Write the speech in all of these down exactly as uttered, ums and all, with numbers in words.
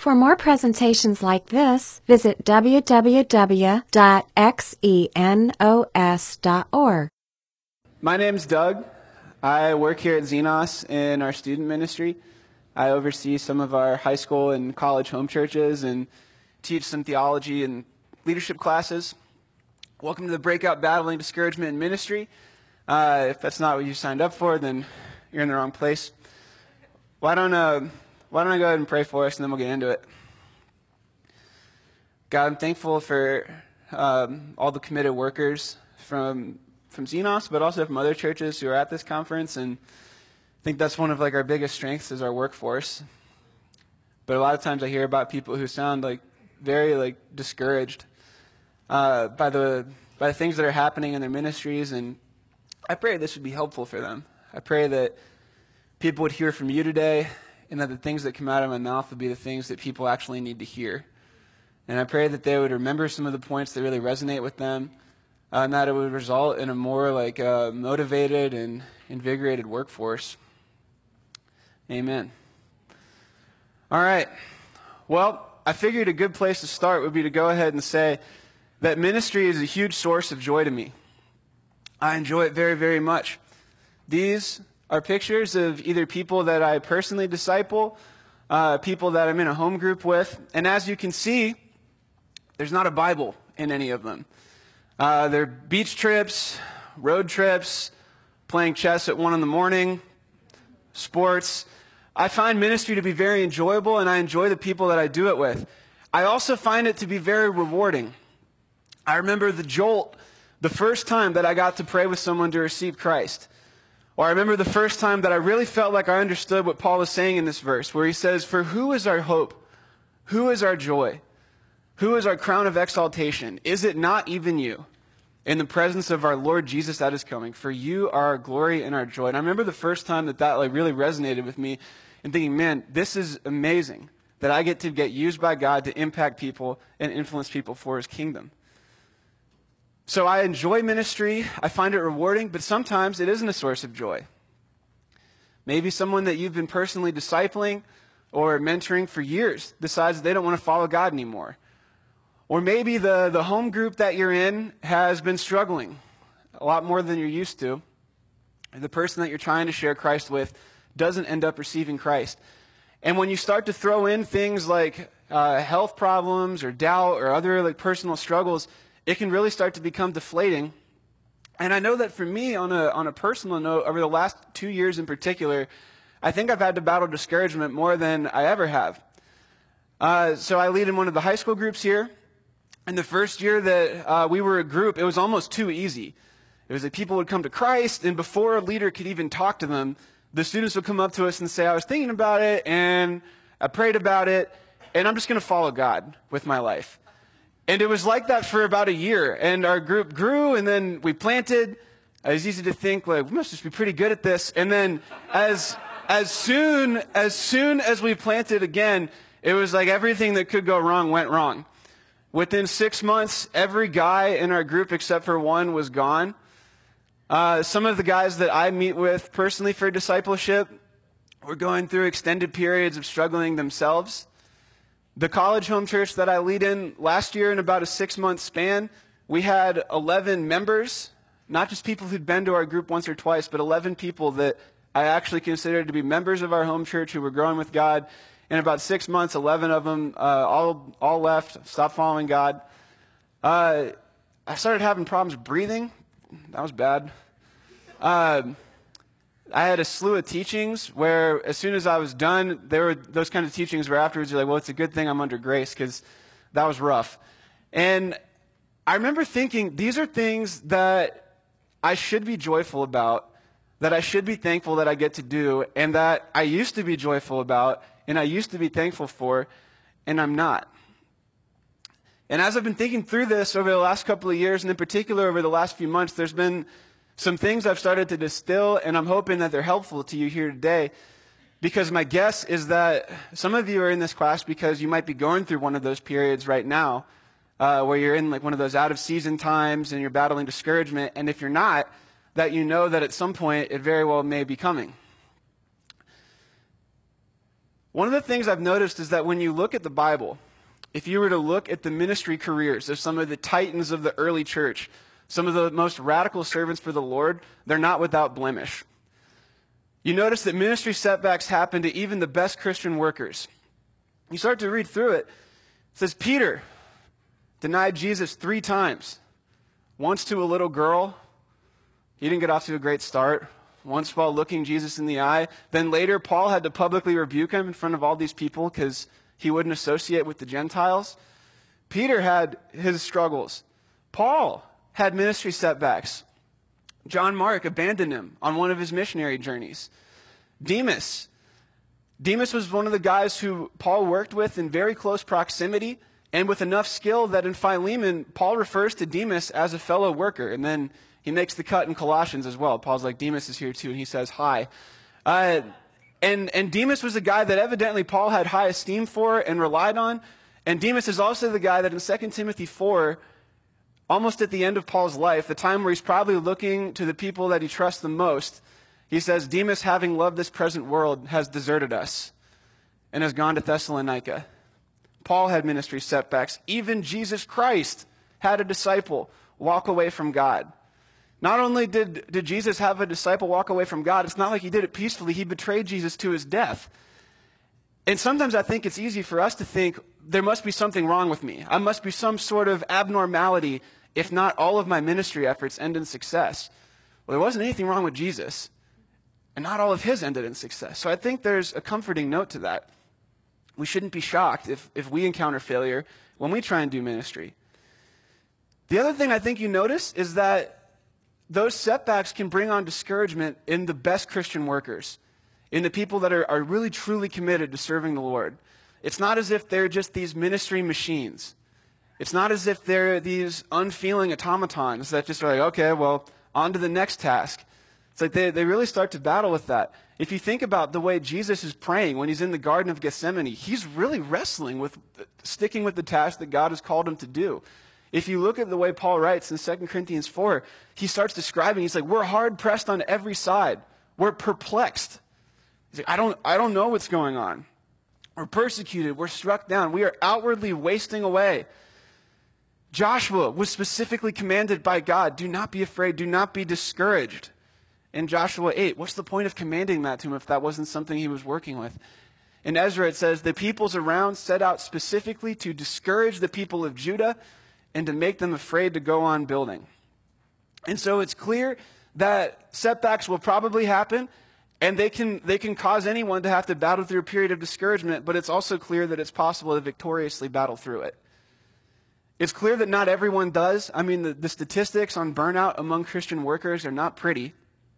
For more presentations like this, visit w w w dot xenos dot org. My name's Doug. I work here at Xenos in our student ministry. I oversee some of our high school and college home churches and teach some theology and leadership classes. Welcome to the Breakout Battling Discouragement and Ministry. Uh, if that's not what you signed up for, then you're in the wrong place. Why don't, uh, why don't I go ahead and pray for us, and then we'll get into it. God, I'm thankful for um, all the committed workers from from Xenos, but also from other churches who are at this conference, and I think that's one of like our biggest strengths is our workforce. But a lot of times I hear about people who sound like very like discouraged uh, by the by the things that are happening in their ministries, and I pray this would be helpful for them. I pray that people would hear from you today, and that the things that come out of my mouth would be the things that people actually need to hear. And I pray that they would remember some of the points that really resonate with them, uh, and that it would result in a more like uh, motivated and invigorated workforce. Amen. All right. Well, I figured a good place to start would be to go ahead and say that ministry is a huge source of joy to me. I enjoy it very, very much. These are pictures of either people that I personally disciple, uh, people that I'm in a home group with, and as you can see, there's not a Bible in any of them. Uh, they're beach trips, road trips, playing chess at one in the morning, sports. I find ministry to be very enjoyable, and I enjoy the people that I do it with. I also find it to be very rewarding. I remember the jolt the first time that I got to pray with someone to receive Christ. Or I remember the first time that I really felt like I understood what Paul is saying in this verse, where he says, "For who is our hope? Who is our joy? Who is our crown of exaltation? Is it not even you? In the presence of our Lord Jesus that is coming, for you are our glory and our joy." And I remember the first time that that like really resonated with me and thinking, man, this is amazing that I get to get used by God to impact people and influence people for his kingdom. So I enjoy ministry. I find it rewarding, but sometimes it isn't a source of joy. Maybe someone that you've been personally discipling or mentoring for years decides they don't want to follow God anymore. Or maybe the, the home group that you're in has been struggling a lot more than you're used to. And the person that you're trying to share Christ with doesn't end up receiving Christ. And when you start to throw in things like uh, health problems or doubt or other like personal struggles, it can really start to become deflating. And I know that for me, on a on a personal note, over the last two years in particular, I think I've had to battle discouragement more than I ever have. Uh, so I lead in one of the high school groups here. And the first year that uh, we were a group, it was almost too easy. It was like people would come to Christ, and before a leader could even talk to them, the students would come up to us and say, "I was thinking about it, and I prayed about it, and I'm just going to follow God with my life." And it was like that for about a year, and our group grew, and then we planted. It was easy to think, like, we must just be pretty good at this. And then as as soon as soon as we planted again, it was like everything that could go wrong went wrong. Within six months, every guy in our group except for one was gone. Uh, some of the guys that I meet with personally for discipleship were going through extended periods of struggling themselves. The college home church that I lead in, last year in about a six-month span, we had eleven members, not just people who'd been to our group once or twice, but eleven people that I actually considered to be members of our home church who were growing with God. In about six months, eleven of them uh, all all left, stopped following God. Uh, I started having problems breathing. That was bad. Uh, I had a slew of teachings where as soon as I was done, there were those kind of teachings where afterwards you're like, well, it's a good thing I'm under grace because that was rough. And I remember thinking, these are things that I should be joyful about, that I should be thankful that I get to do, and that I used to be joyful about, and I used to be thankful for, and I'm not. And as I've been thinking through this over the last couple of years, and in particular over the last few months, there's been some things I've started to distill, and I'm hoping that they're helpful to you here today, because my guess is that some of you are in this class because you might be going through one of those periods right now, uh, where you're in like one of those out-of-season times and you're battling discouragement, and if you're not, that you know that at some point it very well may be coming. One of the things I've noticed is that when you look at the Bible, if you were to look at the ministry careers of some of the titans of the early church, some of the most radical servants for the Lord, they're not without blemish. You notice that ministry setbacks happen to even the best Christian workers. You start to read through it. It says Peter denied Jesus three times. Once to a little girl. He didn't get off to a great start. Once while looking Jesus in the eye. Then later, Paul had to publicly rebuke him in front of all these people because he wouldn't associate with the Gentiles. Peter had his struggles. Paul had ministry setbacks. John Mark abandoned him on one of his missionary journeys. Demas. Demas was one of the guys who Paul worked with in very close proximity and with enough skill that in Philemon, Paul refers to Demas as a fellow worker. And then he makes the cut in Colossians as well. Paul's like, Demas is here too, and he says, hi. Uh, and, and Demas was a guy that evidently Paul had high esteem for and relied on. And Demas is also the guy that in Second Timothy four, almost at the end of Paul's life, the time where he's probably looking to the people that he trusts the most, he says, Demas, having loved this present world, has deserted us and has gone to Thessalonica. Paul had ministry setbacks. Even Jesus Christ had a disciple walk away from God. Not only did, did Jesus have a disciple walk away from God, it's not like he did it peacefully. He betrayed Jesus to his death. And sometimes I think it's easy for us to think there must be something wrong with me. I must be some sort of abnormality if not all of my ministry efforts end in success. Well, there wasn't anything wrong with Jesus, and not all of his ended in success. So I think there's a comforting note to that. We shouldn't be shocked if, if we encounter failure when we try and do ministry. The other thing I think you notice is that those setbacks can bring on discouragement in the best Christian workers, in the people that are, are really truly committed to serving the Lord. It's not as if they're just these ministry machines. It's not as if they're these unfeeling automatons that just are like, okay, well, on to the next task. It's like they, they really start to battle with that. If you think about the way Jesus is praying when he's in the Garden of Gethsemane, he's really wrestling with sticking with the task that God has called him to do. If you look at the way Paul writes in Second Corinthians four, he starts describing, he's like, we're hard pressed on every side. We're perplexed. He's like, I don't, I don't know what's going on. We're persecuted. We're struck down. We are outwardly wasting away. Joshua was specifically commanded by God, do not be afraid, do not be discouraged. In Joshua eight, what's the point of commanding that to him if that wasn't something he was working with? In Ezra, it says, the peoples around set out specifically to discourage the people of Judah and to make them afraid to go on building. And so it's clear that setbacks will probably happen, and they can, they can cause anyone to have to battle through a period of discouragement, but it's also clear that it's possible to victoriously battle through it. It's clear that not everyone does. I mean, the, the statistics on burnout among Christian workers are not pretty.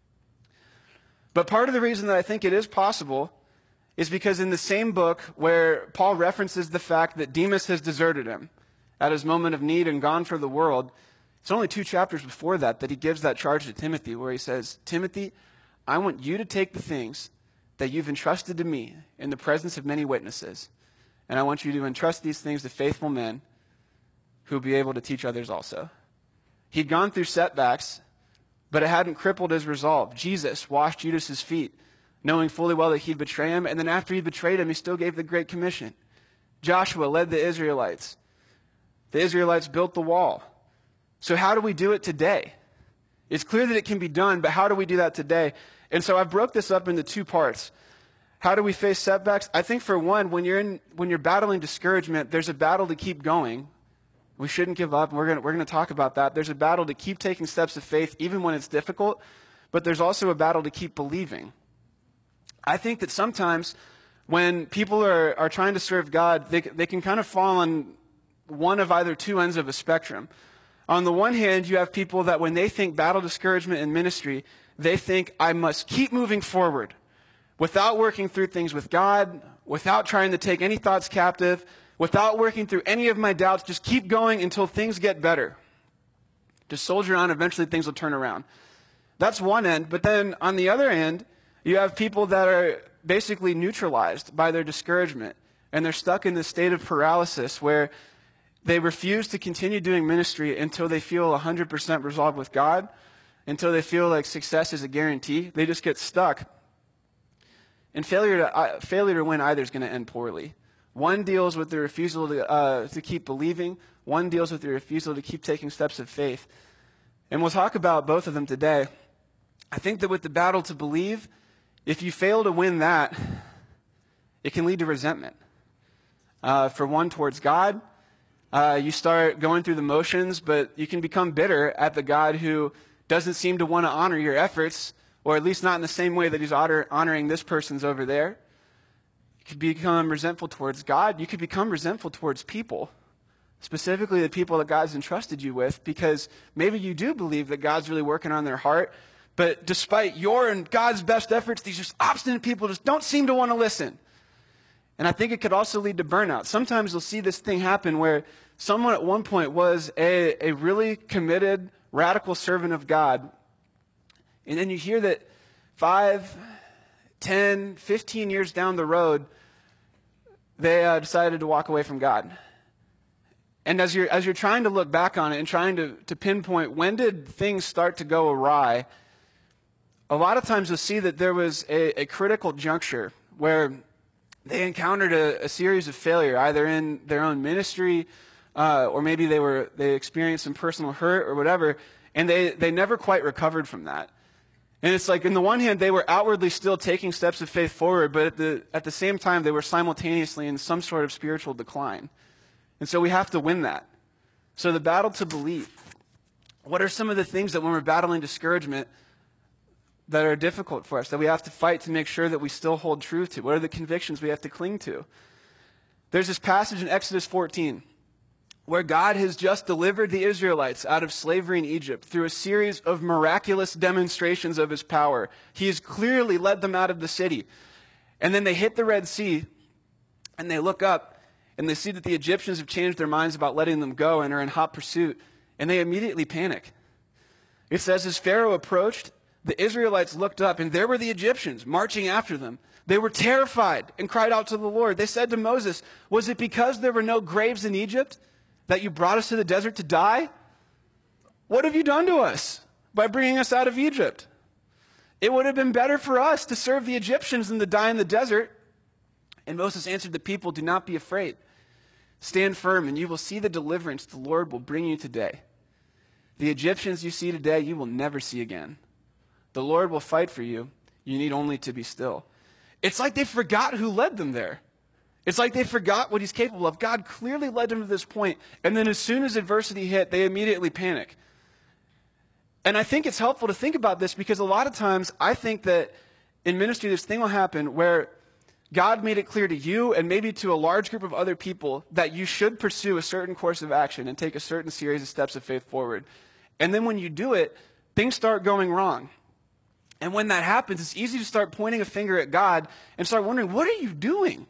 But part of the reason that I think it is possible is because in the same book where Paul references the fact that Demas has deserted him at his moment of need and gone for the world, it's only two chapters before that that he gives that charge to Timothy where he says, Timothy, I want you to take the things that you've entrusted to me in the presence of many witnesses, and I want you to entrust these things to faithful men who will be able to teach others also. He'd gone through setbacks, but it hadn't crippled his resolve. Jesus washed Judas's feet, knowing fully well that he'd betray him, and then after he betrayed him, he still gave the Great Commission. Joshua led the Israelites. The Israelites built the wall. So how do we do it today? It's clear that it can be done, but how do we do that today? And so I broke this up into two parts. How do we face setbacks? I think for one, when you're in, when you're battling discouragement, there's a battle to keep going. We shouldn't give up. We're going we're going to talk about that. There's a battle to keep taking steps of faith even when it's difficult, but there's also a battle to keep believing. I think that sometimes when people are, are trying to serve God, they, they can kind of fall on one of either two ends of a spectrum. On the one hand, you have people that when they think battle discouragement in ministry, they think, I must keep moving forward without working through things with God, without trying to take any thoughts captive, without working through any of my doubts, just keep going until things get better. Just soldier on, eventually things will turn around. That's one end, but then on the other end, you have people that are basically neutralized by their discouragement, and they're stuck in this state of paralysis where they refuse to continue doing ministry until they feel one hundred percent resolved with God, until they feel like success is a guarantee. They just get stuck. And failure to, uh, failure to win either is going to end poorly. One deals with the refusal to, uh, to keep believing. One deals with the refusal to keep taking steps of faith. And we'll talk about both of them today. I think that with the battle to believe, if you fail to win that, it can lead to resentment. Uh, for one, towards God. Uh, you start going through the motions, but you can become bitter at the God who doesn't seem to want to honor your efforts, or at least not in the same way that he's honor, honoring this person's over there. You could become resentful towards God. You could become resentful towards people, specifically the people that God's entrusted you with, because maybe you do believe that God's really working on their heart, but despite your and God's best efforts, these just obstinate people just don't seem to want to listen. And I think it could also lead to burnout. Sometimes you'll see this thing happen where someone at one point was a, a really committed, radical servant of God. And then you hear that five, ten, fifteen years down the road, they uh, decided to walk away from God. And as you're, as you're trying to look back on it and trying to, to pinpoint when did things start to go awry, a lot of times you'll see that there was a, a critical juncture where they encountered a, a series of failure, either in their own ministry, uh, or maybe they were they experienced some personal hurt or whatever, and they, they never quite recovered from that. And it's like, on the one hand, they were outwardly still taking steps of faith forward, but at the at the same time, they were simultaneously in some sort of spiritual decline. And so we have to win that. So the battle to believe. What are some of the things that when we're battling discouragement that are difficult for us, that we have to fight to make sure that we still hold true to? What are the convictions we have to cling to? There's this passage in Exodus fourteen where God has just delivered the Israelites out of slavery in Egypt through a series of miraculous demonstrations of his power. He has clearly led them out of the city. And then they hit the Red Sea, and they look up, and they see that the Egyptians have changed their minds about letting them go and are in hot pursuit, and they immediately panic. It says, as Pharaoh approached, the Israelites looked up, and there were the Egyptians marching after them. They were terrified and cried out to the Lord. They said to Moses, was it because there were no graves in Egypt that you brought us to the desert to die? What have you done to us by bringing us out of Egypt? It would have been better for us to serve the Egyptians than to die in the desert. And Moses answered the people, do not be afraid. Stand firm, and you will see the deliverance the Lord will bring you today. The Egyptians you see today, you will never see again. The Lord will fight for you. You need only to be still. It's like they forgot who led them there. It's like they forgot what he's capable of. God clearly led them to this point, and then as soon as adversity hit, they immediately panic. And I think it's helpful to think about this because a lot of times I think that in ministry this thing will happen where God made it clear to you and maybe to a large group of other people that you should pursue a certain course of action and take a certain series of steps of faith forward. And then when you do it, things start going wrong. And when that happens, it's easy to start pointing a finger at God and start wondering, what are you doing?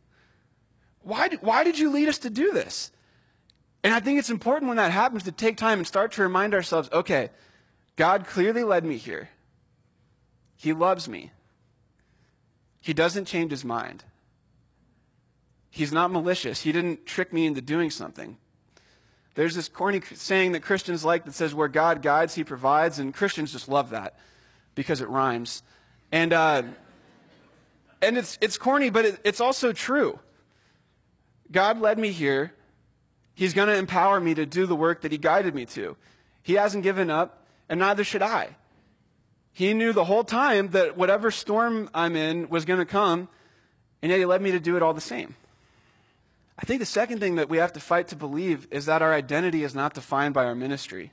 Why did, why did you lead us to do this? And I think it's important when that happens to take time and start to remind ourselves, okay, God clearly led me here. He loves me. He doesn't change his mind. He's not malicious. He didn't trick me into doing something. There's this corny saying that Christians like that says, where God guides, he provides, and Christians just love that because it rhymes. And uh, and it's it's corny, but it, it's also true. God led me here. He's going to empower me to do the work that he guided me to. He hasn't given up, and neither should I. He knew the whole time that whatever storm I'm in was going to come, and yet he led me to do it all the same. I think the second thing that we have to fight to believe is that our identity is not defined by our ministry.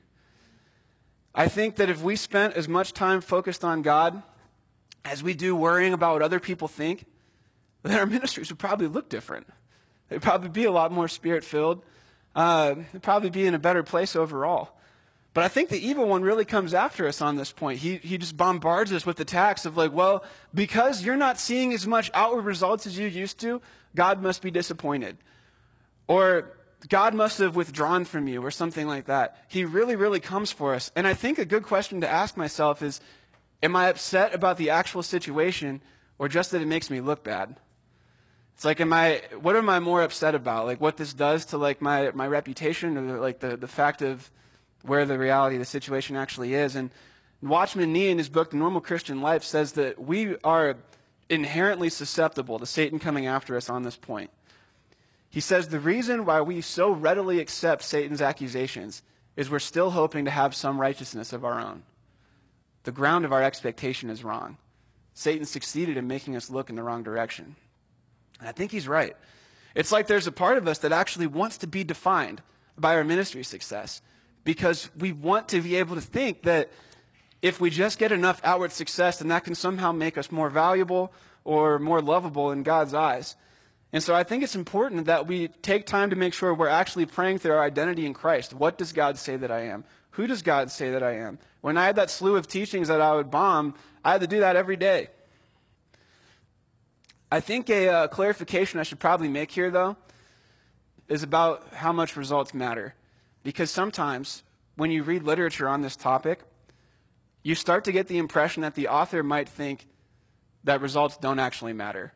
I think that if we spent as much time focused on God as we do worrying about what other people think, then our ministries would probably look different. They'd probably be a lot more spirit-filled. Uh, they'd probably be in a better place overall. But I think the evil one really comes after us on this point. He he just bombards us with attacks of like, well, because you're not seeing as much outward results as you used to, God must be disappointed. Or God must have withdrawn from you or something like that. He really, really comes for us. And I think a good question to ask myself is, am I upset about the actual situation or just that it makes me look bad? It's like, am I, what am I more upset about? Like what this does to like my, my reputation or like the, the fact of where the reality of the situation actually is. And Watchman Nee in his book, The Normal Christian Life, says that we are inherently susceptible to Satan coming after us on this point. He says the reason why we so readily accept Satan's accusations is we're still hoping to have some righteousness of our own. The ground of our expectation is wrong. Satan succeeded in making us look in the wrong direction. And I think he's right. It's like there's a part of us that actually wants to be defined by our ministry success because we want to be able to think that if we just get enough outward success, then that can somehow make us more valuable or more lovable in God's eyes. And so I think it's important that we take time to make sure we're actually praying through our identity in Christ. What does God say that I am? Who does God say that I am? When I had that slew of teachings that I would bomb, I had to do that every day. I think a uh, clarification I should probably make here, though, is about how much results matter. Because sometimes when you read literature on this topic, you start to get the impression that the author might think that results don't actually matter.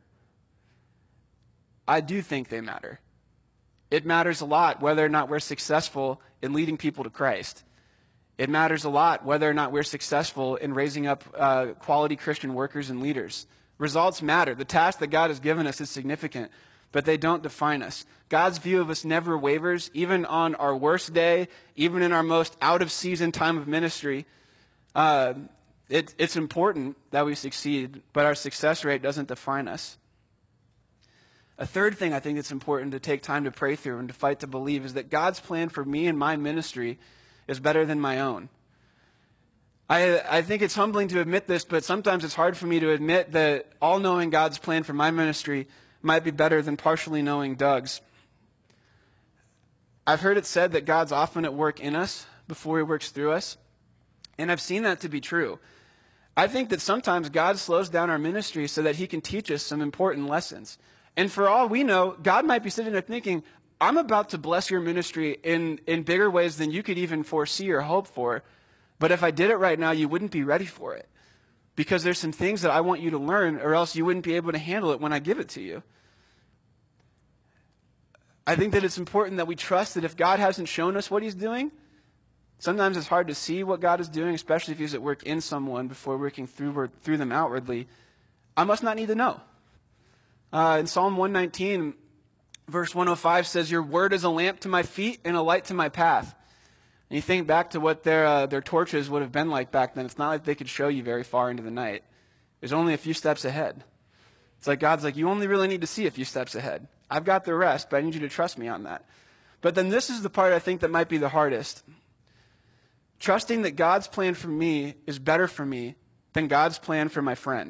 I do think they matter. It matters a lot whether or not we're successful in leading people to Christ. It matters a lot whether or not we're successful in raising up uh, quality Christian workers and leaders. Results matter. The task that God has given us is significant, but they don't define us. God's view of us never wavers, even on our worst day, even in our most out-of-season time of ministry. Uh, it, it's important that we succeed, but our success rate doesn't define us. A third thing I think that's important to take time to pray through and to fight to believe is that God's plan for me and my ministry is better than my own. I, I think it's humbling to admit this, but sometimes it's hard for me to admit that all-knowing God's plan for my ministry might be better than partially knowing Doug's. I've heard it said that God's often at work in us before he works through us, and I've seen that to be true. I think that sometimes God slows down our ministry so that he can teach us some important lessons. And for all we know, God might be sitting there thinking, I'm about to bless your ministry in, in bigger ways than you could even foresee or hope for. But if I did it right now, you wouldn't be ready for it. Because there's some things that I want you to learn, or else you wouldn't be able to handle it when I give it to you. I think that it's important that we trust that if God hasn't shown us what he's doing, sometimes it's hard to see what God is doing, especially if he's at work in someone before working through, through them outwardly. I must not need to know. Uh, in Psalm one nineteen, verse one oh five says, your word is a lamp to my feet and a light to my path. And you think back to what their uh, their torches would have been like back then. It's not like they could show you very far into the night. There's only a few steps ahead. It's like God's like, you only really need to see a few steps ahead. I've got the rest, but I need you to trust me on that. But then this is the part I think that might be the hardest. Trusting that God's plan for me is better for me than God's plan for my friend.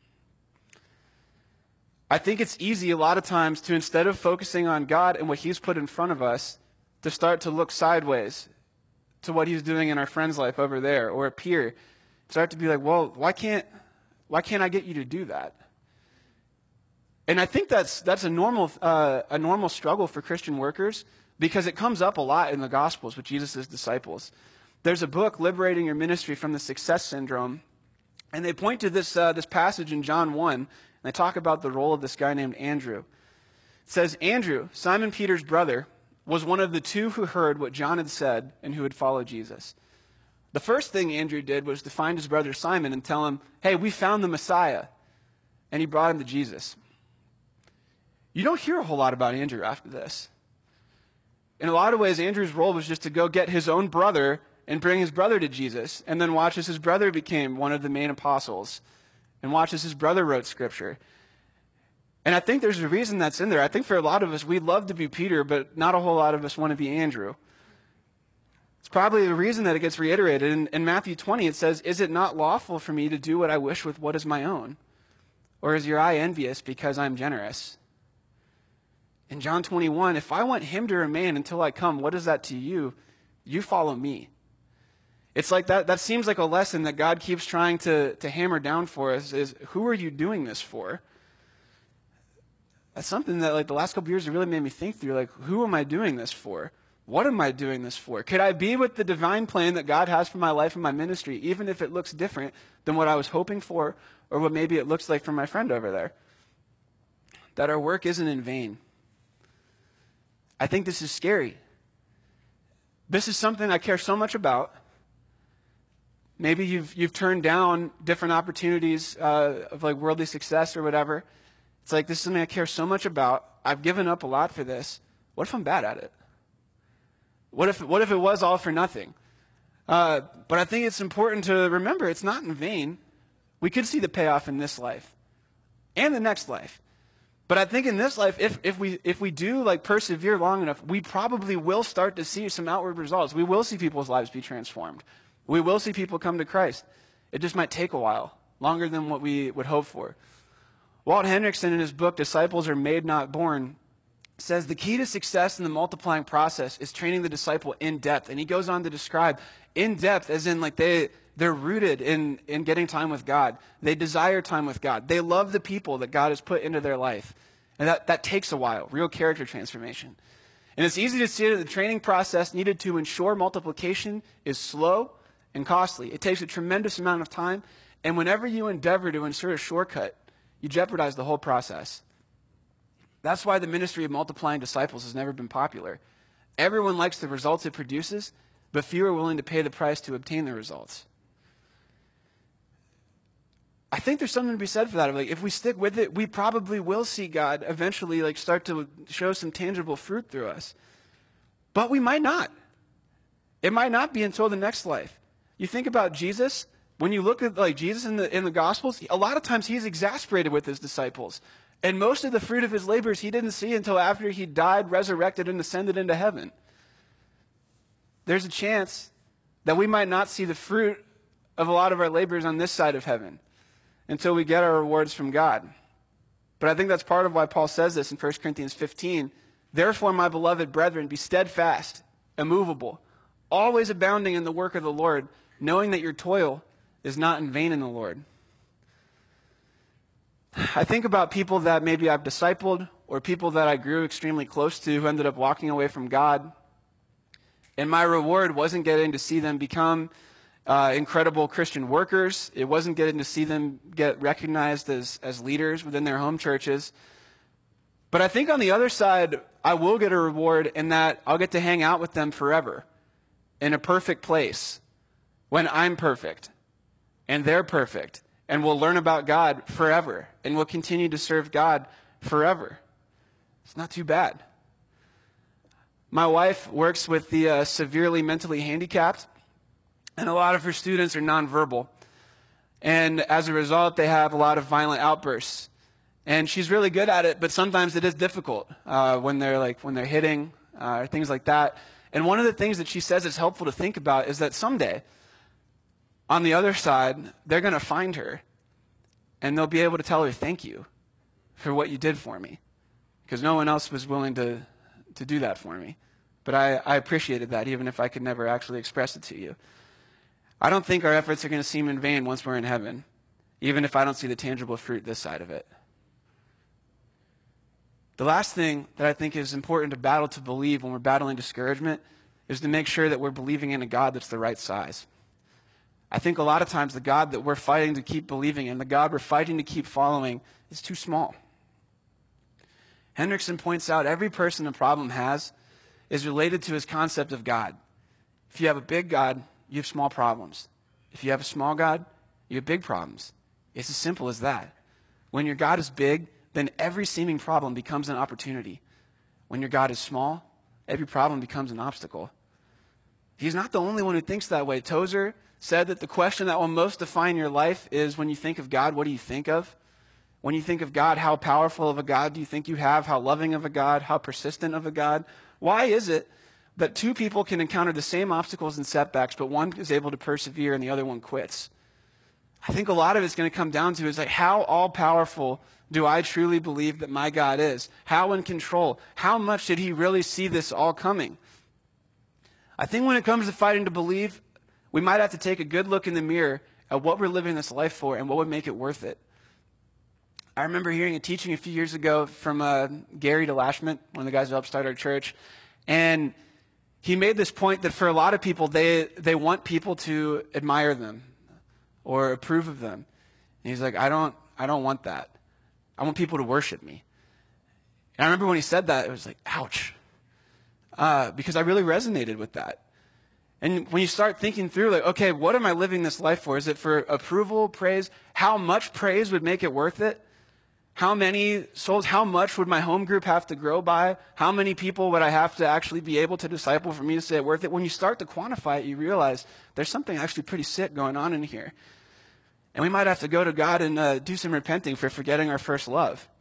I think it's easy a lot of times to, instead of focusing on God and what he's put in front of us, to start to look sideways to what he's doing in our friend's life over there or a peer. Start to be like, well, why can't why can't I get you to do that? And I think that's that's a normal uh, a normal struggle for Christian workers because it comes up a lot in the Gospels with Jesus' disciples. There's a book, Liberating Your Ministry from the Success Syndrome, and they point to this uh, this passage in John one. And they talk about the role of this guy named Andrew. It says, Andrew, Simon Peter's brother, was one of the two who heard what John had said and who had followed Jesus. The first thing Andrew did was to find his brother Simon and tell him, hey, we found the Messiah. And he brought him to Jesus. You don't hear a whole lot about Andrew after this. In a lot of ways, Andrew's role was just to go get his own brother and bring his brother to Jesus, and then watch as his brother became one of the main apostles. And watch as his brother wrote Scripture. And I think there's a reason that's in there. I think for a lot of us, we'd love to be Peter, but not a whole lot of us want to be Andrew. It's probably the reason that it gets reiterated. In, in Matthew twenty, it says, is it not lawful for me to do what I wish with what is my own? Or is your eye envious because I'm generous? In John twenty-one, if I want him to remain until I come, what is that to you? You follow me. It's like that, that seems like a lesson that God keeps trying to, to hammer down for us is, who are you doing this for? That's something that like the last couple years it really made me think through, like, who am I doing this for? What am I doing this for? Could I be with the divine plan that God has for my life and my ministry, even if it looks different than what I was hoping for or what maybe it looks like for my friend over there? That our work isn't in vain. I think this is scary. This is something I care so much about Maybe you've you've turned down different opportunities uh, of like worldly success or whatever. It's like, this is something I care so much about. I've given up a lot for this. What if I'm bad at it? What if what if it was all for nothing? Uh, but I think it's important to remember it's not in vain. We could see the payoff in this life and the next life. But I think in this life, if if we if we do like persevere long enough, we probably will start to see some outward results. We will see people's lives be transformed. We will see people come to Christ. It just might take a while, longer than what we would hope for. Walt Hendrickson, in his book, Disciples Are Made, Not Born, says the key to success in the multiplying process is training the disciple in depth. And he goes on to describe in depth as in like they, they're rooted in, in getting time with God. They desire time with God. They love the people that God has put into their life. And that, that takes a while, real character transformation. And it's easy to see that the training process needed to ensure multiplication is slow and costly. It takes a tremendous amount of time. And whenever you endeavor to insert a shortcut, you jeopardize the whole process. That's why the ministry of multiplying disciples has never been popular. Everyone likes the results it produces, but few are willing to pay the price to obtain the results. I think there's something to be said for that. Like, if we stick with it, we probably will see God eventually like start to show some tangible fruit through us. But we might not. It might not be until the next life. You think about Jesus. When you look at like Jesus in the in the Gospels, a lot of times he's exasperated with his disciples. And most of the fruit of his labors he didn't see until after he died, resurrected, and ascended into heaven. There's a chance that we might not see the fruit of a lot of our labors on this side of heaven until we get our rewards from God. But I think that's part of why Paul says this in First Corinthians fifteen. Therefore, my beloved brethren, be steadfast, immovable, always abounding in the work of the Lord, knowing that your toil is not in vain in the Lord. I think about people that maybe I've discipled or people that I grew extremely close to who ended up walking away from God. And my reward wasn't getting to see them become uh, incredible Christian workers. It wasn't getting to see them get recognized as, as leaders within their home churches. But I think on the other side, I will get a reward in that I'll get to hang out with them forever in a perfect place when I'm perfect and they're perfect. And we'll learn about God forever. And we'll continue to serve God forever. It's not too bad. My wife works with the uh, severely mentally handicapped. And a lot of her students are nonverbal. And as a result, they have a lot of violent outbursts. And she's really good at it, but sometimes it is difficult uh, when they're like when they're hitting uh, or things like that. And one of the things that she says is helpful to think about is that someday, on the other side, they're going to find her, and they'll be able to tell her, thank you for what you did for me, because no one else was willing to, to do that for me. But I, I appreciated that, even if I could never actually express it to you. I don't think our efforts are going to seem in vain once we're in heaven, even if I don't see the tangible fruit this side of it. The last thing that I think is important to battle to believe when we're battling discouragement is to make sure that we're believing in a God that's the right size. I think a lot of times the God that we're fighting to keep believing in, the God we're fighting to keep following, is too small. Hendrickson points out every person a problem has is related to his concept of God. If you have a big God, you have small problems. If you have a small God, you have big problems. It's as simple as that. When your God is big, then every seeming problem becomes an opportunity. When your God is small, every problem becomes an obstacle. He's not the only one who thinks that way. Tozer said that the question that will most define your life is when you think of God, what do you think of? When you think of God, how powerful of a God do you think you have? How loving of a God? How persistent of a God? Why is it that two people can encounter the same obstacles and setbacks, but one is able to persevere and the other one quits? I think a lot of it's going to come down to is like, how all-powerful do I truly believe that my God is? How in control? How much did he really see this all coming? I think when it comes to fighting to believe, we might have to take a good look in the mirror at what we're living this life for and what would make it worth it. I remember hearing a teaching a few years ago from uh, Gary DeLashman, one of the guys who helped start our church, and he made this point that for a lot of people, they, they want people to admire them or approve of them. And he's like, I don't, I don't want that. I want people to worship me. And I remember when he said that, it was like, ouch, uh, because I really resonated with that. And when you start thinking through, like, okay, what am I living this life for? Is it for approval, praise? How much praise would make it worth it? How many souls, how much would my home group have to grow by? How many people would I have to actually be able to disciple for me to say it worth it? When you start to quantify it, you realize there's something actually pretty sick going on in here. And we might have to go to God and uh, do some repenting for forgetting our first love.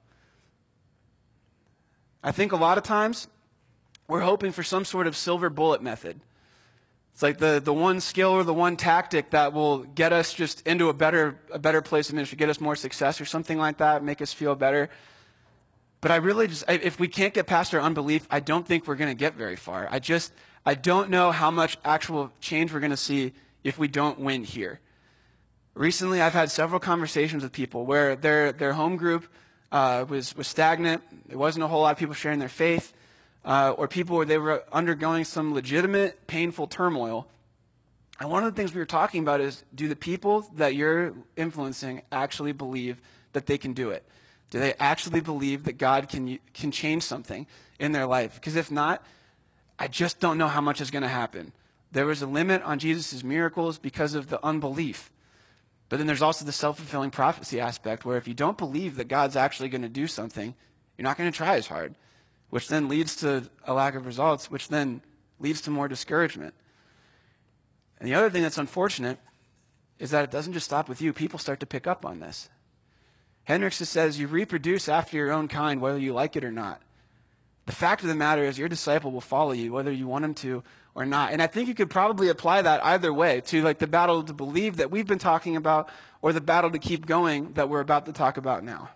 I think a lot of times we're hoping for some sort of silver bullet method. It's like the, the one skill or the one tactic that will get us just into a better a better place in ministry, get us more success or something like that, make us feel better. But I really just, if we can't get past our unbelief, I don't think we're going to get very far. I just, I don't know how much actual change we're going to see if we don't win here. Recently, I've had several conversations with people where their their home group uh, was was stagnant. There wasn't a whole lot of people sharing their faith. Uh, or people where they were undergoing some legitimate, painful turmoil. And one of the things we were talking about is, do the people that you're influencing actually believe that they can do it? Do they actually believe that God can can change something in their life? Because if not, I just don't know how much is going to happen. There was a limit on Jesus' miracles because of the unbelief. But then there's also the self-fulfilling prophecy aspect, where if you don't believe that God's actually going to do something, you're not going to try as hard, which then leads to a lack of results, which then leads to more discouragement. And the other thing that's unfortunate is that it doesn't just stop with you. People start to pick up on this. Hendricks says, you reproduce after your own kind, whether you like it or not. The fact of the matter is your disciple will follow you, whether you want him to or not. And I think you could probably apply that either way, to like the battle to believe that we've been talking about, or the battle to keep going that we're about to talk about now.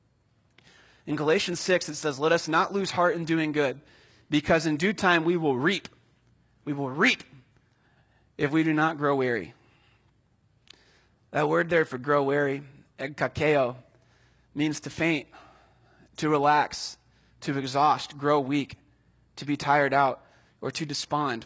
In Galatians six, it says, let us not lose heart in doing good, because in due time we will reap. We will reap if we do not grow weary. That word there for grow weary, egkakeo, means to faint, to relax, to exhaust, grow weak, to be tired out, or to despond.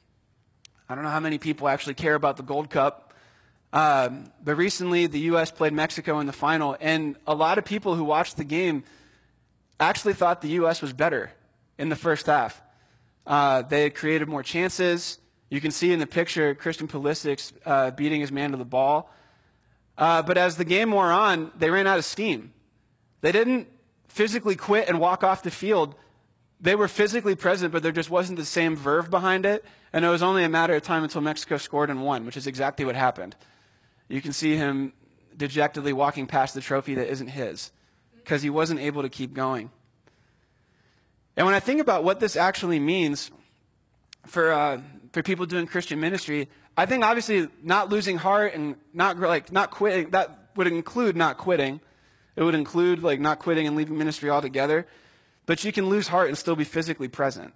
I don't know how many people actually care about the Gold Cup, um, but recently the U S played Mexico in the final, and a lot of people who watched the game actually thought the U S was better in the first half. Uh, they had created more chances. You can see in the picture Christian Pulisic uh, beating his man to the ball. Uh, but as the game wore on, they ran out of steam. They didn't physically quit and walk off the field. They were physically present, but there just wasn't the same verve behind it. And it was only a matter of time until Mexico scored and won, which is exactly what happened. You can see him dejectedly walking past the trophy that isn't his, because he wasn't able to keep going. And when I think about what this actually means for uh, for people doing Christian ministry, I think obviously not losing heart and not like not quitting, that would include not quitting. It would include like not quitting and leaving ministry altogether. But you can lose heart and still be physically present.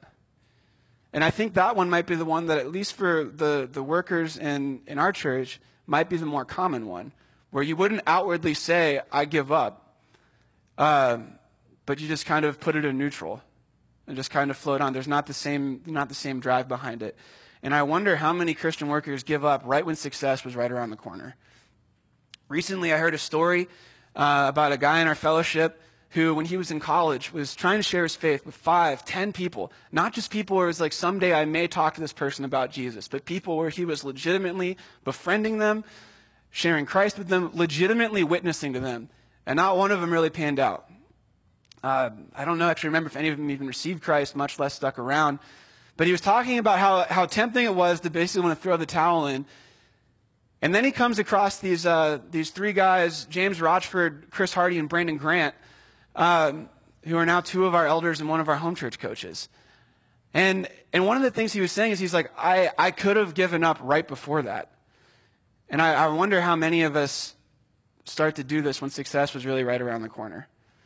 And I think that one might be the one that, at least for the, the workers in, in our church, might be the more common one, where you wouldn't outwardly say, I give up, uh, but you just kind of put it in neutral and just kind of float on. There's not the same, not the same drive behind it. And I wonder how many Christian workers give up right when success was right around the corner. Recently, I heard a story uh, about a guy in our fellowship who, when he was in college, was trying to share his faith with five, ten people. Not just people where it was like, someday I may talk to this person about Jesus, but people where he was legitimately befriending them, sharing Christ with them, legitimately witnessing to them. And not one of them really panned out. Uh, I don't know, actually remember if any of them even received Christ, much less stuck around. But he was talking about how, how tempting it was to basically want to throw the towel in. And then he comes across these uh, these three guys, James Rochford, Chris Hardy, and Brandon Grant, um, who are now two of our elders and one of our home church coaches. And and one of the things he was saying is he's like, I, I could have given up right before that. And I, I wonder how many of us start to do this when success was really right around the corner.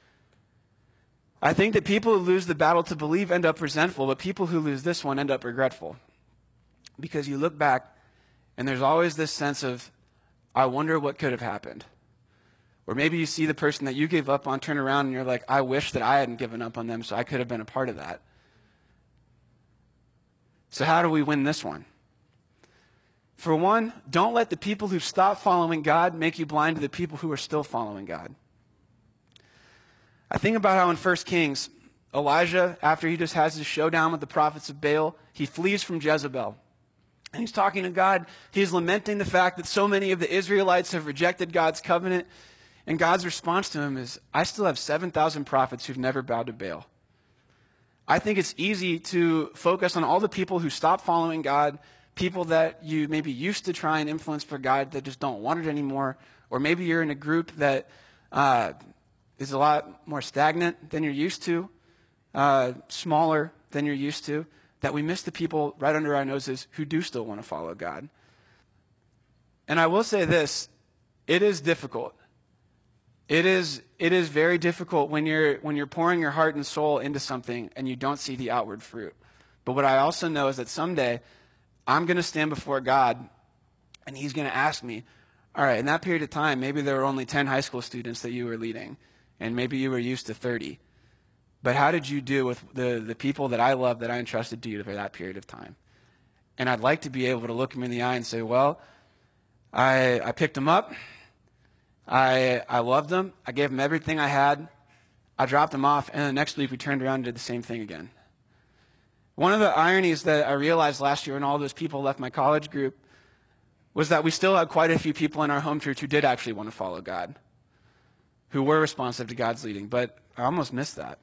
I think that people who lose the battle to believe end up resentful, but people who lose this one end up regretful. Because you look back, and there's always this sense of, I wonder what could have happened. Or maybe you see the person that you gave up on turn around and you're like, I wish that I hadn't given up on them so I could have been a part of that. So how do we win this one? For one, don't let the people who stop following God make you blind to the people who are still following God. I think about how in First Kings, Elijah, after he just has his showdown with the prophets of Baal, he flees from Jezebel. And he's talking to God. He's lamenting the fact that so many of the Israelites have rejected God's covenant. And God's response to him is, I still have seven thousand prophets who've never bowed to Baal. I think it's easy to focus on all the people who stopped following God, people that you maybe used to try and influence for God that just don't want it anymore. Or maybe you're in a group that uh, is a lot more stagnant than you're used to, uh, smaller than you're used to, that we miss the people right under our noses who do still want to follow God. And I will say this, it is difficult. It is it is very difficult when you're when you're pouring your heart and soul into something and you don't see the outward fruit. But what I also know is that someday I'm going to stand before God and he's going to ask me, all right, in that period of time, maybe there were only ten high school students that you were leading, and maybe you were used to thirty. But how did you do with the, the people that I love that I entrusted to you for that period of time? And I'd like to be able to look them in the eye and say, well, I I picked them up. I I loved them. I gave them everything I had. I dropped them off, and the next week we turned around and did the same thing again. One of the ironies that I realized last year when all those people left my college group was that we still had quite a few people in our home church who did actually want to follow God, who were responsive to God's leading, but I almost missed that.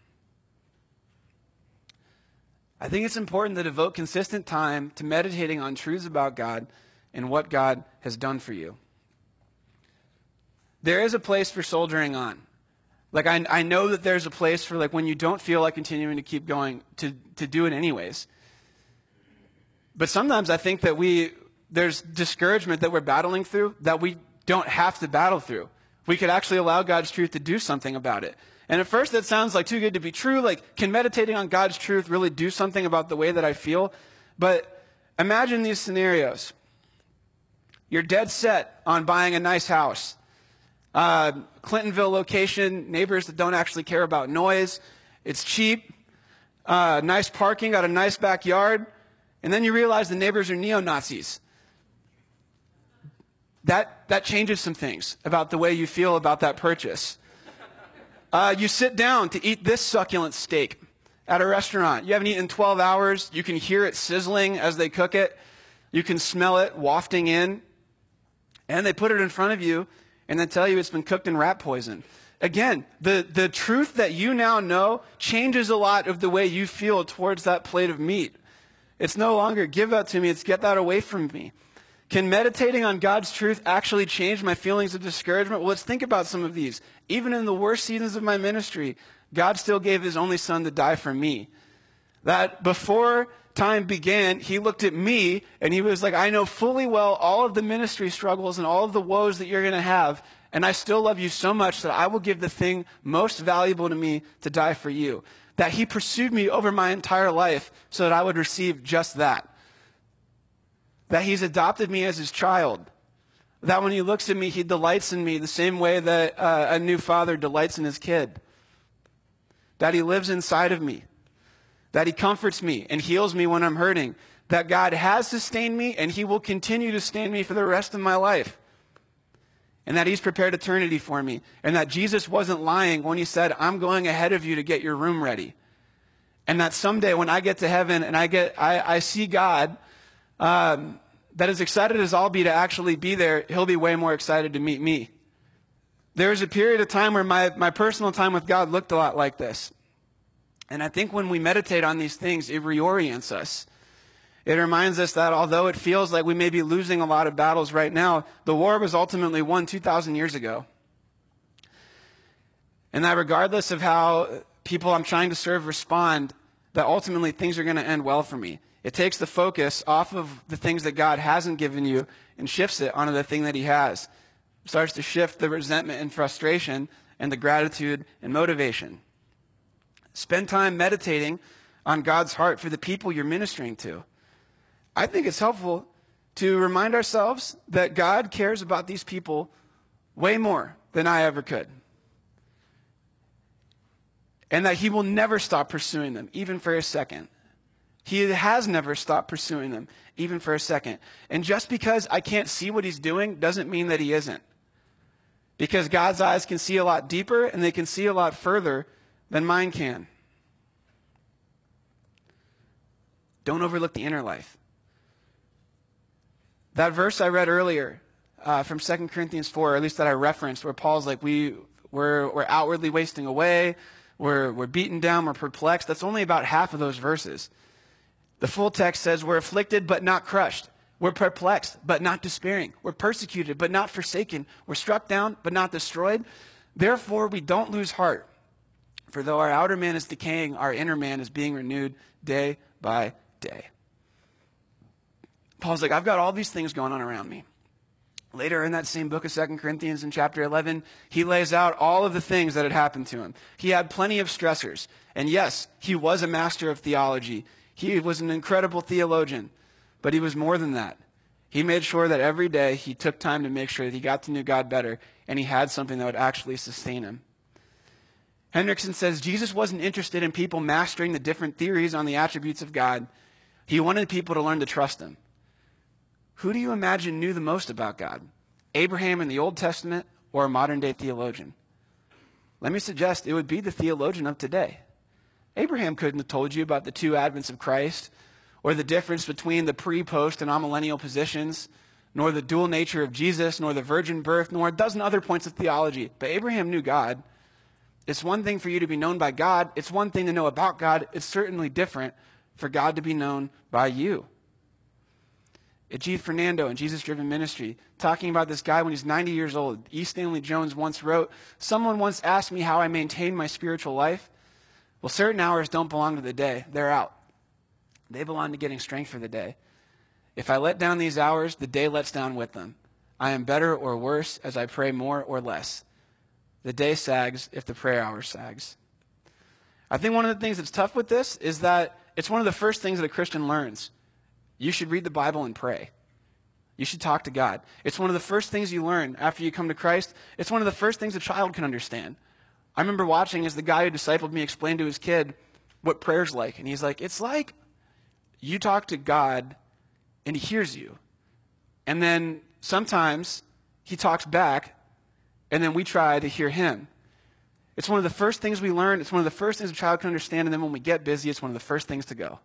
I think it's important to devote consistent time to meditating on truths about God and what God has done for you. There is a place for soldiering on. Like, I, I know that there's a place for, like, when you don't feel like continuing to keep going, to, to do it anyways. But sometimes I think that we, there's discouragement that we're battling through that we don't have to battle through. We could actually allow God's truth to do something about it. And at first that sounds like too good to be true. Like, can meditating on God's truth really do something about the way that I feel? But imagine these scenarios. You're dead set on buying a nice house. Uh, Clintonville location, neighbors that don't actually care about noise. It's cheap, uh, nice parking, got a nice backyard. And then you realize the neighbors are neo-Nazis. That, that changes some things about the way you feel about that purchase. Uh, you sit down to eat this succulent steak at a restaurant. You haven't eaten in twelve hours. You can hear it sizzling as they cook it. You can smell it wafting in. And they put it in front of you and then tell you it's been cooked in rat poison. Again, the, the truth that you now know changes a lot of the way you feel towards that plate of meat. It's no longer give that to me, it's get that away from me. Can meditating on God's truth actually change my feelings of discouragement? Well, let's think about some of these. Even in the worst seasons of my ministry, God still gave his only son to die for me. That before time began, he looked at me and he was like, I know fully well all of the ministry struggles and all of the woes that you're going to have, and I still love you so much that I will give the thing most valuable to me to die for you. That he pursued me over my entire life so that I would receive just that. That he's adopted me as his child. That when he looks at me, he delights in me the same way that uh, a new father delights in his kid. That he lives inside of me. That he comforts me and heals me when I'm hurting. That God has sustained me and he will continue to sustain me for the rest of my life. And that he's prepared eternity for me. And that Jesus wasn't lying when he said, I'm going ahead of you to get your room ready. And that someday when I get to heaven and I get, I, I see God, um, that as excited as I'll be to actually be there, he'll be way more excited to meet me. There was a period of time where my, my personal time with God looked a lot like this. And I think when we meditate on these things, it reorients us. It reminds us that although it feels like we may be losing a lot of battles right now, the war was ultimately won two thousand years ago. And that regardless of how people I'm trying to serve respond, that ultimately things are going to end well for me. It takes the focus off of the things that God hasn't given you and shifts it onto the thing that he has. It starts to shift the resentment and frustration and the gratitude and motivation. Spend time meditating on God's heart for the people you're ministering to. I think it's helpful to remind ourselves that God cares about these people way more than I ever could. And that he will never stop pursuing them, even for a second. He has never stopped pursuing them, even for a second. And just because I can't see what he's doing doesn't mean that he isn't. Because God's eyes can see a lot deeper and they can see a lot further than mine can. Don't overlook the inner life. That verse I read earlier uh, from Second Corinthians four, or at least that I referenced, where Paul's like, we, we're, we're outwardly wasting away, we're, we're beaten down, we're perplexed. That's only about half of those verses. The full text says, we're afflicted but not crushed. We're perplexed but not despairing. We're persecuted but not forsaken. We're struck down but not destroyed. Therefore, we don't lose heart. For though our outer man is decaying, our inner man is being renewed day by day. Paul's like, I've got all these things going on around me. Later in that same book of Second Corinthians in chapter eleven, he lays out all of the things that had happened to him. He had plenty of stressors. And yes, he was a master of theology. He was an incredible theologian. But he was more than that. He made sure that every day he took time to make sure that he got to know God better and he had something that would actually sustain him. Hendrickson says Jesus wasn't interested in people mastering the different theories on the attributes of God. He wanted people to learn to trust him. Who do you imagine knew the most about God? Abraham in the Old Testament or a modern-day theologian? Let me suggest it would be the theologian of today. Abraham couldn't have told you about the two advents of Christ, or the difference between the pre, post, and amillennial positions, nor the dual nature of Jesus, nor the virgin birth, nor a dozen other points of theology. But Abraham knew God. It's one thing for you to be known by God. It's one thing to know about God. It's certainly different for God to be known by you. Ajith Fernando in Jesus Driven Ministry, talking about this guy when he's ninety years old. E. Stanley Jones once wrote, someone once asked me how I maintain my spiritual life. Well, certain hours don't belong to the day. They're out. They belong to getting strength for the day. If I let down these hours, the day lets down with them. I am better or worse as I pray more or less. The day sags if the prayer hour sags. I think one of the things that's tough with this is that it's one of the first things that a Christian learns. You should read the Bible and pray. You should talk to God. It's one of the first things you learn after you come to Christ. It's one of the first things a child can understand. I remember watching as the guy who discipled me explained to his kid what prayer's like. And he's like, it's like you talk to God and he hears you. And then sometimes he talks back and then we try to hear him. It's one of the first things we learn. It's one of the first things a child can understand. And then when we get busy, it's one of the first things to go.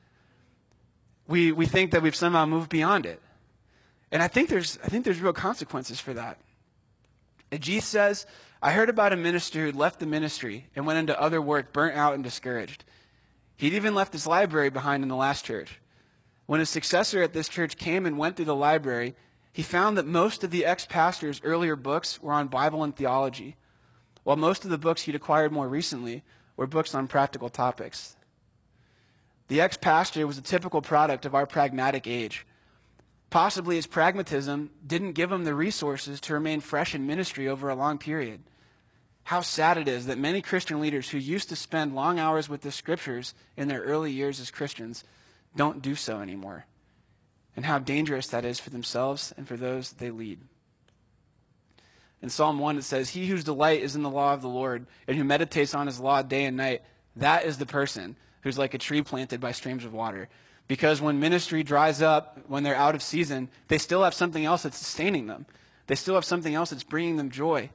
We we think that we've somehow moved beyond it. And I think there's I think there's real consequences for that. Ajith says, I heard about a minister who left the ministry and went into other work, burnt out and discouraged. He'd even left his library behind in the last church. When his successor at this church came and went through the library, he found that most of the ex-pastor's earlier books were on Bible and theology, while most of the books he'd acquired more recently were books on practical topics. The ex-pastor was a typical product of our pragmatic age. Possibly his pragmatism didn't give him the resources to remain fresh in ministry over a long period. How sad it is that many Christian leaders who used to spend long hours with the scriptures in their early years as Christians don't do so anymore. And how dangerous that is for themselves and for those they lead. In Psalm one it says, he whose delight is in the law of the Lord and who meditates on his law day and night, that is the person who's like a tree planted by streams of water. Because when ministry dries up, when they're out of season, they still have something else that's sustaining them. They still have something else that's bringing them joy.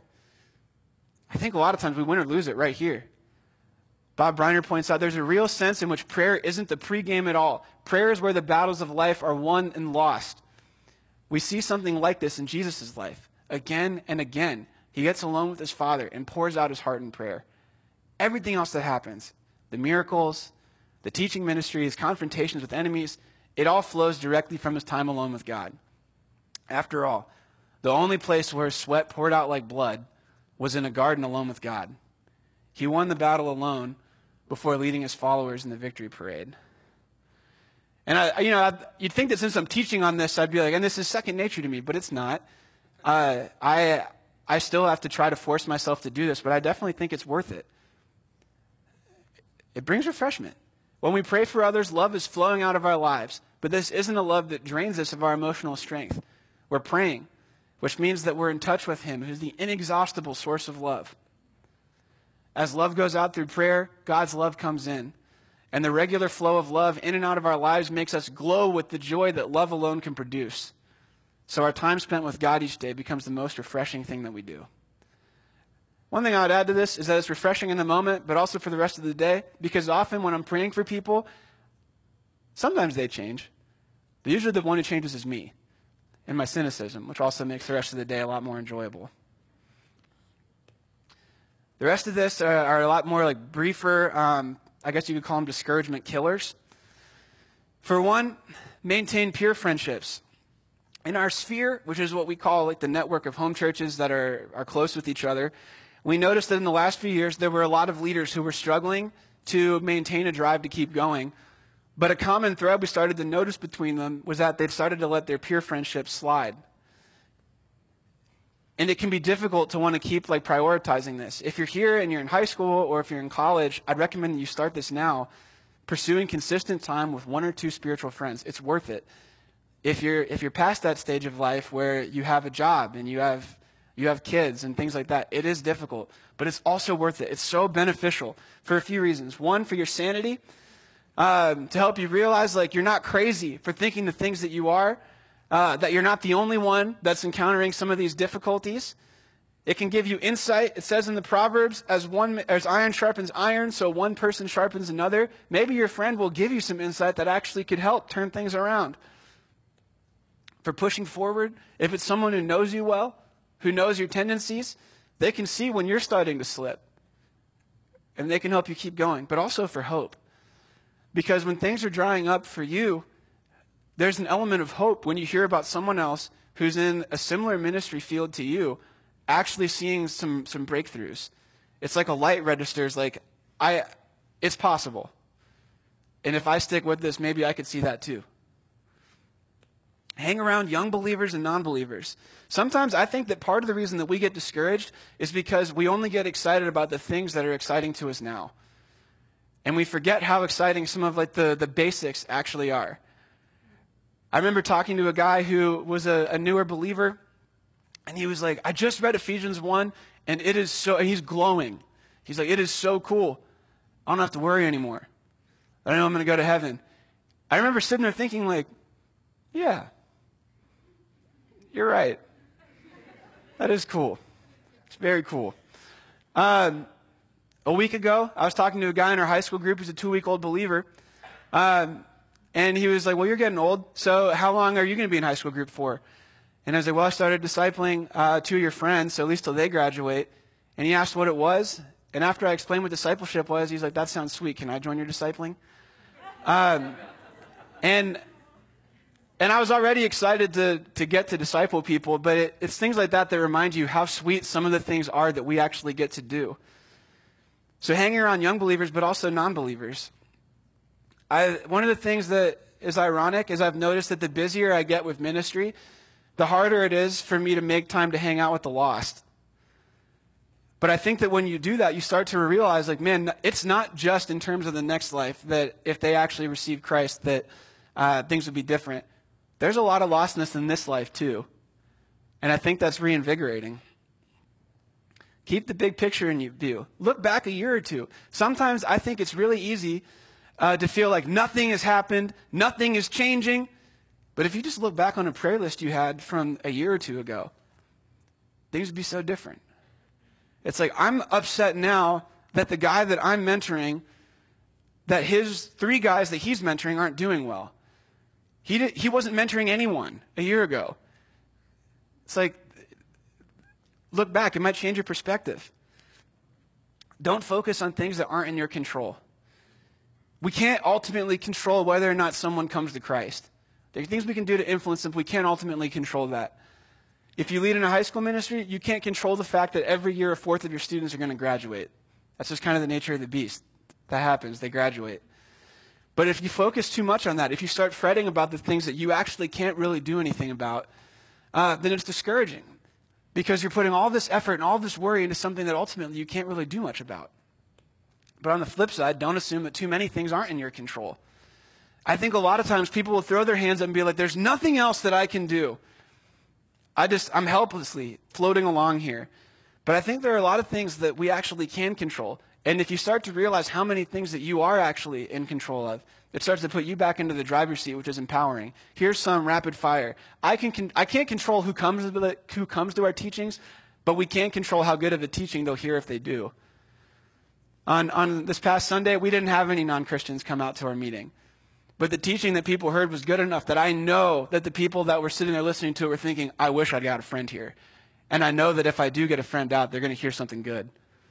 I think a lot of times we win or lose it right here. Bob Briner points out there's a real sense in which prayer isn't the pregame at all. Prayer is where the battles of life are won and lost. We see something like this in Jesus' life. Again and again, he gets alone with his Father and pours out his heart in prayer. Everything else that happens, the miracles, the teaching ministry, his confrontations with enemies, it all flows directly from his time alone with God. After all, the only place where his sweat poured out like blood was in a garden alone with God. He won the battle alone before leading his followers in the victory parade. And I, you know, I, you'd think that since I'm teaching on this, I'd be like, and this is second nature to me, but it's not. Uh, I, I still have to try to force myself to do this, but I definitely think it's worth it. It brings refreshment. When we pray for others, love is flowing out of our lives. But this isn't a love that drains us of our emotional strength. We're praying, which means that we're in touch with him, who's the inexhaustible source of love. As love goes out through prayer, God's love comes in. And the regular flow of love in and out of our lives makes us glow with the joy that love alone can produce. So our time spent with God each day becomes the most refreshing thing that we do. One thing I would add to this is that it's refreshing in the moment, but also for the rest of the day, because often when I'm praying for people, sometimes they change, but usually the one who changes is me. and my cynicism, which also makes the rest of the day a lot more enjoyable. The rest of this are, are a lot more like briefer, um, I guess you could call them discouragement killers. For one, maintain pure friendships. In our sphere, which is what we call like the network of home churches that are, are close with each other, we noticed that in the last few years there were a lot of leaders who were struggling to maintain a drive to keep going. But a common thread we started to notice between them was that they'd started to let their peer friendships slide. And it can be difficult to want to keep like prioritizing this. If you're here and you're in high school or if you're in college, I'd recommend that you start this now, pursuing consistent time with one or two spiritual friends. It's worth it. If you're if you're past that stage of life where you have a job and you have you have kids and things like that, it is difficult, but it's also worth it. It's so beneficial for a few reasons. One, for your sanity, um, to help you realize like you're not crazy for thinking the things that you are. Uh, that you're not the only one that's encountering some of these difficulties. It can give you insight. It says in the Proverbs, as one as iron sharpens iron, so one person sharpens another. Maybe your friend will give you some insight that actually could help turn things around. For pushing forward, if it's someone who knows you well, who knows your tendencies, they can see when you're starting to slip. And they can help you keep going. But also for hope. Because when things are drying up for you, there's an element of hope when you hear about someone else who's in a similar ministry field to you actually seeing some, some breakthroughs. It's like a light registers, like, I, it's possible. And if I stick with this, maybe I could see that too. Hang around young believers and non-believers. Sometimes I think that part of the reason that we get discouraged is because we only get excited about the things that are exciting to us now. And we forget how exciting some of like the, the basics actually are. I remember talking to a guy who was a, a newer believer, and he was like, I just read Ephesians one, and it is so, and he's glowing. He's like, it is so cool. I don't have to worry anymore. I know I'm going to go to heaven. I remember sitting there thinking like, yeah, you're right. That is cool. It's very cool. Um, a week ago, I was talking to a guy in our high school group who's a two-week-old believer. Um, And he was like, well, you're getting old, so how long are you going to be in high school group for? And I was like, well, I started discipling uh, two of your friends, so at least till they graduate. And he asked what it was. And after I explained what discipleship was, he's like, that sounds sweet. Can I join your discipling? Um, and and I was already excited to, to get to disciple people, but it, it's things like that that remind you how sweet some of the things are that we actually get to do. So hanging around young believers, but also non-believers. I, one of the things that is ironic is I've noticed that the busier I get with ministry, the harder it is for me to make time to hang out with the lost. But I think that when you do that, you start to realize, like, man, it's not just in terms of the next life that if they actually receive Christ that uh, things would be different. There's a lot of lostness in this life too. And I think that's reinvigorating. Keep the big picture in view. Look back a year or two. Sometimes I think it's really easy Uh, to feel like nothing has happened, nothing is changing. But if you just look back on a prayer list you had from a year or two ago, things would be so different. It's like, I'm upset now that the guy that I'm mentoring, that his three guys that he's mentoring aren't doing well. He did, he wasn't mentoring anyone a year ago. It's like, look back, it might change your perspective. Don't focus on things that aren't in your control. We can't ultimately control whether or not someone comes to Christ. There are things we can do to influence them, but we can't ultimately control that. If you lead in a high school ministry, you can't control the fact that every year a fourth of your students are going to graduate. That's just kind of the nature of the beast. That happens. They graduate. But if you focus too much on that, if you start fretting about the things that you actually can't really do anything about, uh, then it's discouraging. Because you're putting all this effort and all this worry into something that ultimately you can't really do much about. But on the flip side, don't assume that too many things aren't in your control. I think a lot of times people will throw their hands up and be like, there's nothing else that I can do. I just, I'm helplessly floating along here. But I think there are a lot of things that we actually can control. And if you start to realize how many things that you are actually in control of, it starts to put you back into the driver's seat, which is empowering. Here's some rapid fire. I can, I can't control who comes, to the, who comes to our teachings, but we can control how good of a teaching they'll hear if they do. On, on this past Sunday, we didn't have any non-Christians come out to our meeting. but the teaching that people heard was good enough that I know that the people that were sitting there listening to it were thinking, I wish I'd got a friend here. And I know that if I do get a friend out, they're going to hear something good.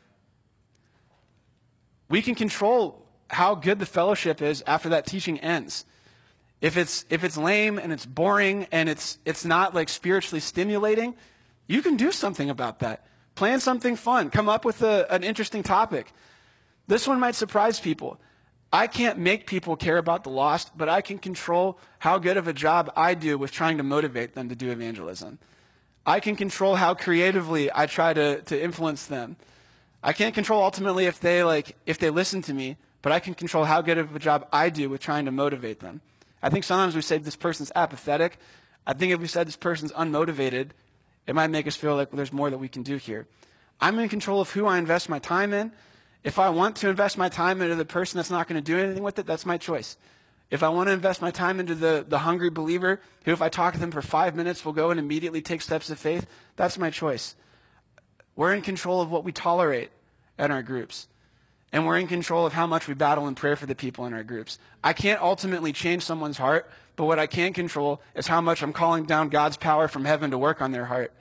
We can control how good the fellowship is after that teaching ends. If it's if it's lame and it's boring and it's it's not like spiritually stimulating, you can do something about that. Plan something fun. Come up with a, an interesting topic. This one might surprise people. I can't make people care about the lost, but I can control how good of a job I do with trying to motivate them to do evangelism. I can control how creatively I try to, to influence them. I can't control ultimately if they like if they listen to me, but I can control how good of a job I do with trying to motivate them. I think sometimes we say this person's apathetic. I think if we said this person's unmotivated, it might make us feel like well, there's more that we can do here. I'm in control of who I invest my time in. If I want to invest my time into the person that's not going to do anything with it, that's my choice. If I want to invest my time into the, the hungry believer, who if I talk to them for five minutes will go and immediately take steps of faith, that's my choice. We're in control of what we tolerate in our groups. And we're in control of how much we battle in prayer for the people in our groups. I can't ultimately change someone's heart, but what I can control is how much I'm calling down God's power from heaven to work on their heart.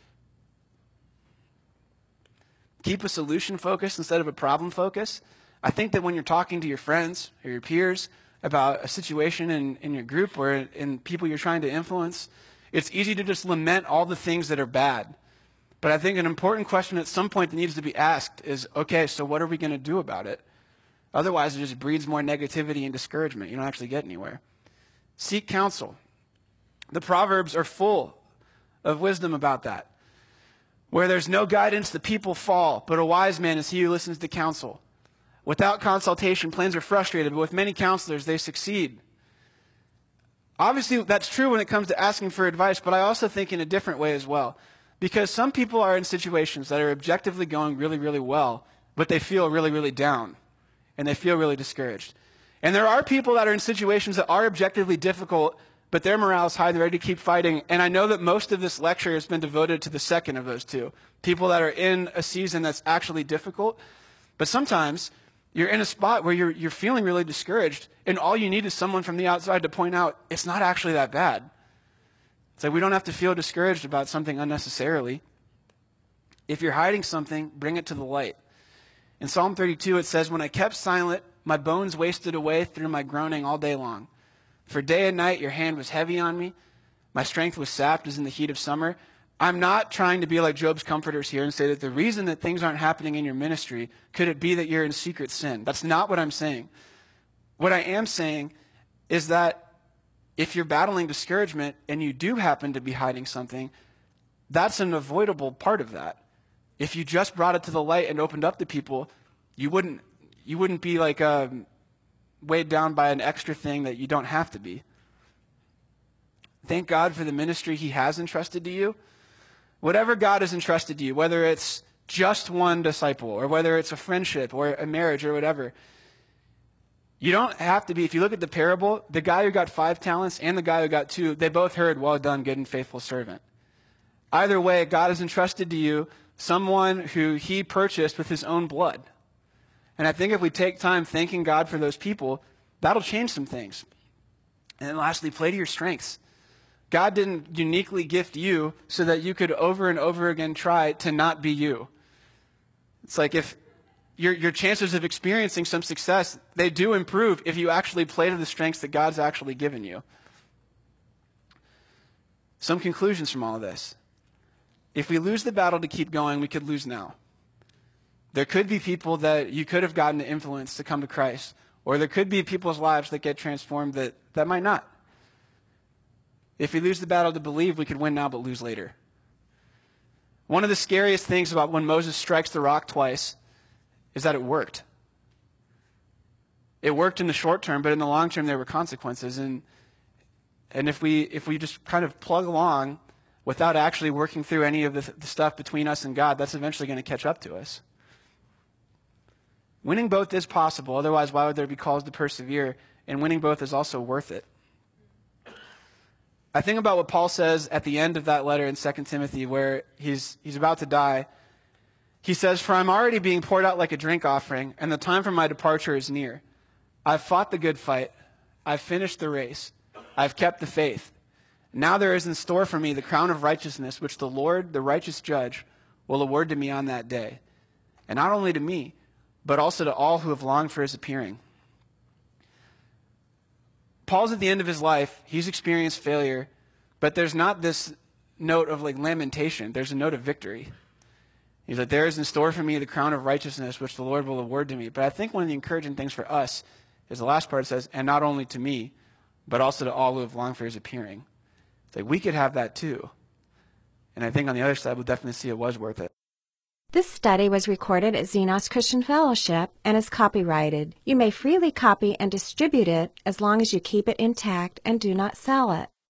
Keep a solution focus instead of a problem focus. I think that when you're talking to your friends or your peers about a situation in, in your group or in, in people you're trying to influence, it's easy to just lament all the things that are bad. But I think an important question at some point that needs to be asked is, okay, so what are we going to do about it? Otherwise, it just breeds more negativity and discouragement. You don't actually get anywhere. Seek counsel. The Proverbs are full of wisdom about that. Where there's no guidance, the people fall, but a wise man is he who listens to counsel. Without consultation, plans are frustrated, but with many counselors, they succeed. Obviously, that's true when it comes to asking for advice, but I also think in a different way as well. Because some people are in situations that are objectively going really, really well, but they feel really, really down, and they feel really discouraged. And there are people that are in situations that are objectively difficult, but their morale is high, they're ready to keep fighting. And I know that most of this lecture has been devoted to the second of those two, people that are in a season that's actually difficult. But sometimes you're in a spot where you're, you're feeling really discouraged, and all you need is someone from the outside to point out, it's not actually that bad. It's like we don't have to feel discouraged about something unnecessarily. If you're hiding something, bring it to the light. In Psalm thirty-two, it says, when I kept silent, my bones wasted away through my groaning all day long. For day and night your hand was heavy on me. My strength was sapped as in the heat of summer. I'm not trying to be like Job's comforters here and say that the reason that things aren't happening in your ministry, could it be that you're in secret sin? That's not what I'm saying. What I am saying is that if you're battling discouragement and you do happen to be hiding something, that's an avoidable part of that. If you just brought it to the light and opened up to people, you wouldn't you wouldn't be like um, weighed down by an extra thing that you don't have to be. Thank God for the ministry he has entrusted to you. Whatever God has entrusted to you, whether it's just one disciple or whether it's a friendship or a marriage or whatever, you don't have to be, if you look at the parable, the guy who got five talents and the guy who got two, they both heard, well done, good and faithful servant. Either way, God has entrusted to you someone who he purchased with his own blood. And I think if we take time thanking God for those people, that'll change some things. And then lastly, play to your strengths. God didn't uniquely gift you so that you could over and over again try to not be you. It's like if Your, your chances of experiencing some success, they do improve if you actually play to the strengths that God's actually given you. Some conclusions from all of this. If we lose the battle to keep going, we could lose now. There could be people that you could have gotten to influence to come to Christ, or there could be people's lives that get transformed that, that might not. If we lose the battle to believe, we could win now but lose later. One of the scariest things about when Moses strikes the rock twice is that it worked. It worked in the short term, but in the long term there were consequences. And and if we if we just kind of plug along without actually working through any of the, the stuff between us and God, that's eventually going to catch up to us. Winning both is possible, otherwise why would there be calls to persevere? And winning both is also worth it. I think about what Paul says at the end of that letter in Second Timothy where he's he's about to die. He says, for I'm already being poured out like a drink offering, and the time for my departure is near. I've fought the good fight. I've finished the race. I've kept the faith. Now there is in store for me the crown of righteousness, which the Lord, the righteous judge, will award to me on that day. And not only to me, but also to all who have longed for his appearing. Paul's at the end of his life. He's experienced failure, but there's not this note of like lamentation. There's a note of victory. He's like, there is in store for me the crown of righteousness, which the Lord will award to me. But I think one of the encouraging things for us is the last part says, and not only to me, but also to all who have longed for his appearing. It's like we could have that too. And I think on the other side, we'll definitely see it was worth it. This study was recorded at Xenos Christian Fellowship and is copyrighted. You may freely copy and distribute it as long as you keep it intact and do not sell it.